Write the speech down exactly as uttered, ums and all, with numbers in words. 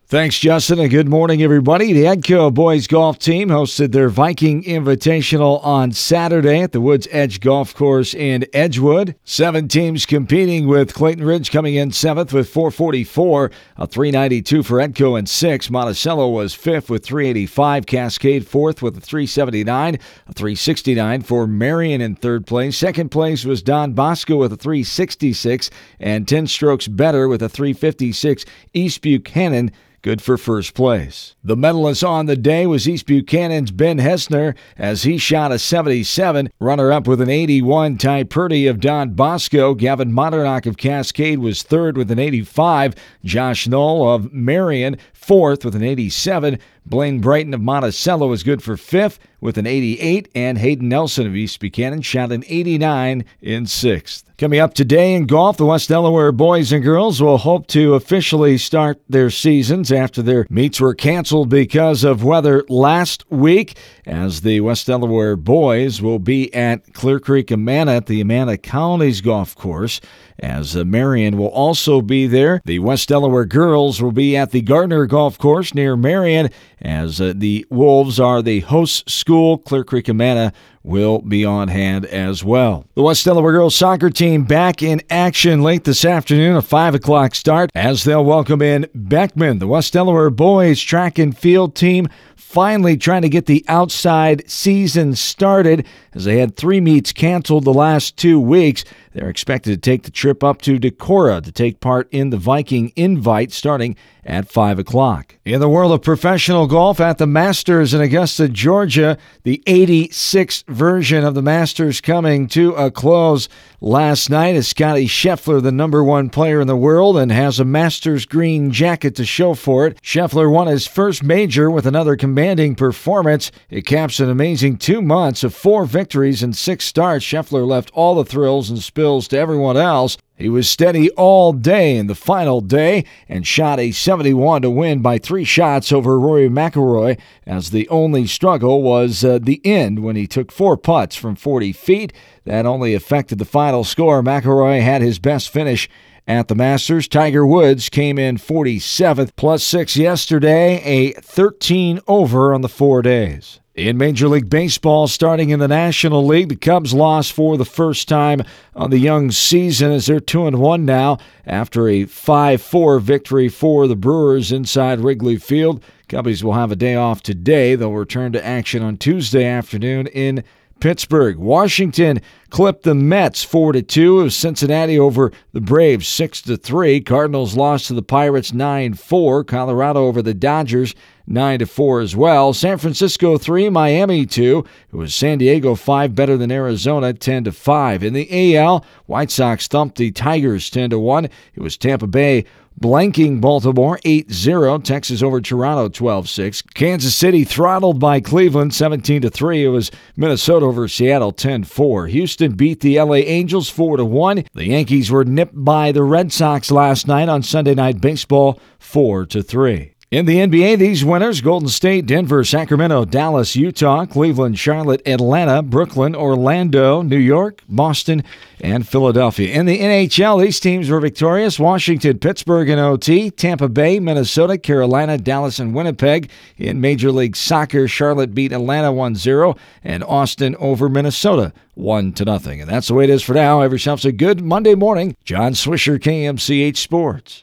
Thanks, Justin, and good morning, everybody. The Edco boys golf team hosted their Viking Invitational on Saturday at the Woods Edge Golf Course in Edgewood. Seven teams competing, with Clayton Ridge coming in seventh with four forty-four, a three ninety-two for Edco in sixth. Monticello was fifth with three eighty-five, Cascade fourth with a three seventy-nine, a three sixty-nine for Marion in third place. Second place was Don Bosco with a three sixty-six, and ten strokes better with a three fifty-six, East Buchanan, good for first place. The medalist on the day was East Buchanan's Ben Hessner, as he shot a seventy-seven. Runner-up with an eighty-one, Ty Purdy of Don Bosco. Gavin Modernock of Cascade was third with an eighty-five. Josh Knoll of Marion, fourth with an eighty-seven. Blaine Brighton of Monticello was good for fifth with an eighty-eight, and Hayden Nelson of East Buchanan shot an eighty-nine in sixth. Coming up today in golf, the West Delaware boys and girls will hope to officially start their seasons after their meets were canceled because of weather last week, as the West Delaware boys will be at Clear Creek Amana at the Amana Colonies Golf Course, as uh, Marion will also be there. The West Delaware girls will be at the Gardner Golf Course near Marion, as uh, the Wolves are the host school. Clear Creek Amana will be on hand as well. The West Delaware girls soccer team back in action late this afternoon, a five o'clock start, as they'll welcome in Beckman. The West Delaware boys track and field team finally trying to get the outside season started, as they had three meets canceled the last two weeks. They're expected to take the trip up to Decorah to take part in the Viking Invite starting at five o'clock. In the world of professional golf, at the Masters in Augusta, Georgia, the eighty-sixth version of the Masters coming to a close last night, as Scotty Scheffler, the number one player in the world, and has a Masters green jacket to show for it. Scheffler won his first major with another commanding performance. It caps an amazing two months of four victories and six starts. Scheffler left all the thrills and spills to everyone else. He was steady all day in the final day and shot a seventy-one to win by three shots over Rory McIlroy, as the only struggle was uh, the end when he took four putts from forty feet. That only affected the final score. McIlroy had his best finish at the Masters. Tiger Woods came in forty-seventh, plus six yesterday, a thirteen over on the four days. In Major League Baseball, starting in the National League, the Cubs lost for the first time on the young season, as they're two and one now after a five four victory for the Brewers inside Wrigley Field. Cubbies will have a day off today. They'll return to action on Tuesday afternoon in Pittsburgh. Washington clipped the Mets four to two. It was Cincinnati over the Braves six to three. Cardinals lost to the Pirates nine four. Colorado over the Dodgers nine to four as well. San Francisco three, Miami two. It was San Diego five, better than Arizona ten to five. In the A L, White Sox thumped the Tigers ten to one. It was Tampa Bay blanking Baltimore eight zero. Texas over Toronto twelve six. Kansas City throttled by Cleveland seventeen to three. It was Minnesota over Seattle ten four. Houston beat the L A Angels four to one. The Yankees were nipped by the Red Sox last night on Sunday Night Baseball four to three. In the N B A, these winners: Golden State, Denver, Sacramento, Dallas, Utah, Cleveland, Charlotte, Atlanta, Brooklyn, Orlando, New York, Boston, and Philadelphia. In the N H L, these teams were victorious: Washington, Pittsburgh in O T, Tampa Bay, Minnesota, Carolina, Dallas, and Winnipeg. In Major League Soccer, Charlotte beat Atlanta one zero, and Austin over Minnesota one to nothing. And that's the way it is for now. Have yourselves a good Monday morning. John Swisher, K M C H Sports.